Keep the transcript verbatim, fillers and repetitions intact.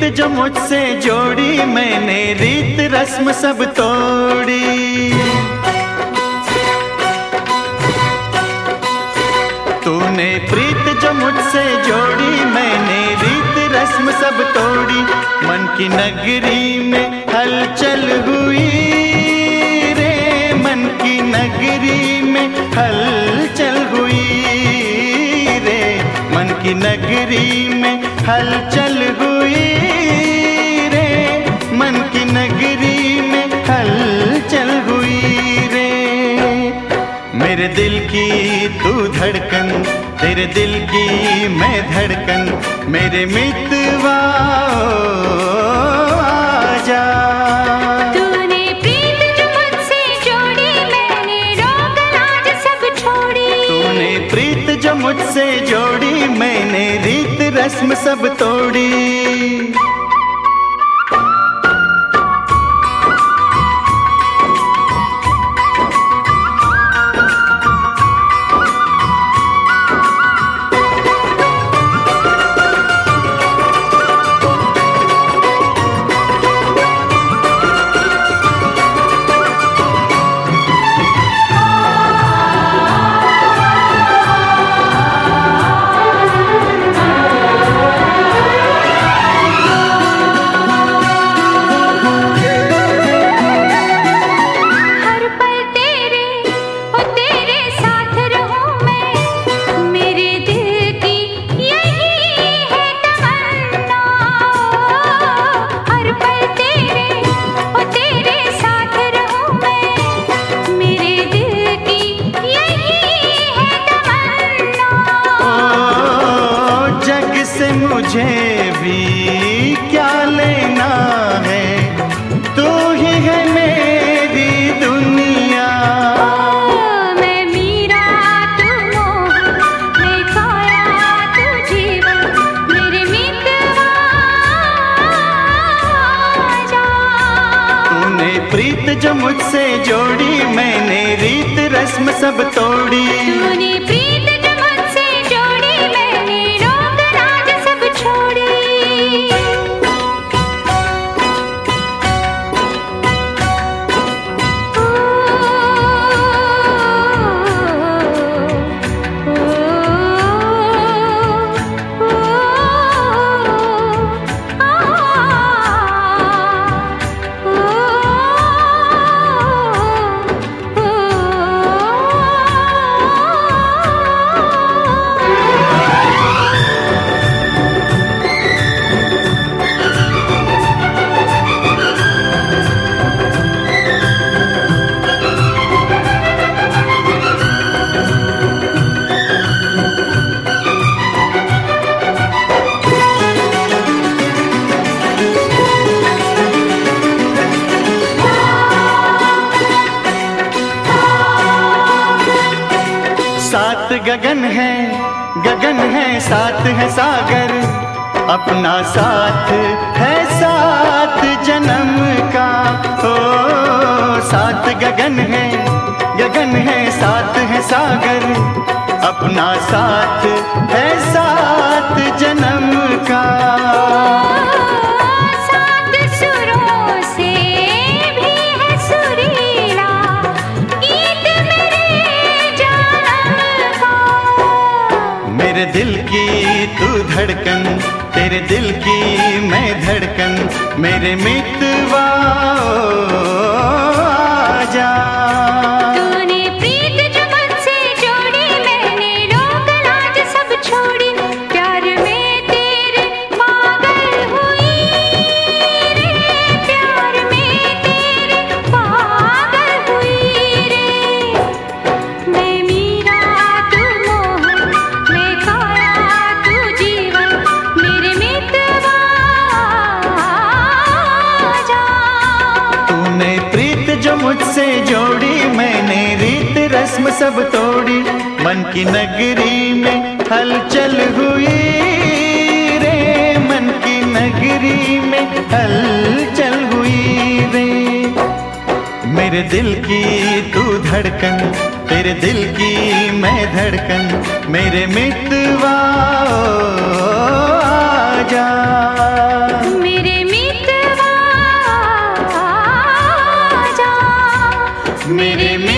जो मुझसे जोड़ी मैंने रीत रस्म सब तोड़ी। तूने प्रीत जो मुझसे जोड़ी मैंने रीत रस्म सब तोड़ी। मन की नगरी में हलचल हुई रे, मन की नगरी में हलचल हुई रे, मन की नगरी में हलचल हुई रे, मन की नगरी में हलचल हुई रे। मेरे दिल की तू धड़कन, तेरे दिल की मैं धड़कन, मेरे मितवा आजा। तूने प्रीत जो मुझसे जोड़ी मैंने रोक लाज सब छोड़ी। तूने प्रीत जो मुझसे जोड़ी मैंने रीत रस्म सब तोड़ी। मुझे भी क्या लेना है, तू ही है मेरी दुनिया। मैं मीरा तू मोहन, मैं काया तू जीवन, मेरे मितवा आजा। तूने प्रीत जो मुझसे जोड़ी मैंने रीत रस्म सब तोड़ी। तूने प्रीत जो मुझसे जोड़ी मैंने रोक लाज सब छोड़ी। सात गगन है, गगन है, साथ है सागर, अपना साथ है सात जन्म का। ओ सात गगन है, गगन है, साथ है सागर, अपना साथ है सात जन्म का। मेरे दिल की तू धड़कन, तेरे दिल की मैं धड़कन, मेरे मितवा आजा। तूने प्रीत जो मुझसे जोड़ी मैंने रोक लाज सब छोड़ी। प्यार में तेरे पागल हुई रे, प्यार में तेरे पागल हुई रे। मैं मीरा तू मोहन, मैं काया तू जीवन, मेरे मितवा आजा। तूने प्रीत जो मुझसे जोड़ी मैंने रीत रस्म सब तोड़ी। मन की नगरी में हलचल हुई रे, मन की नगरी में हलचल हुई रे। मेरे दिल की तू धड़कन, तेरे दिल की मैं धड़कन, मेरे मितवा आजा। मेरे मेरे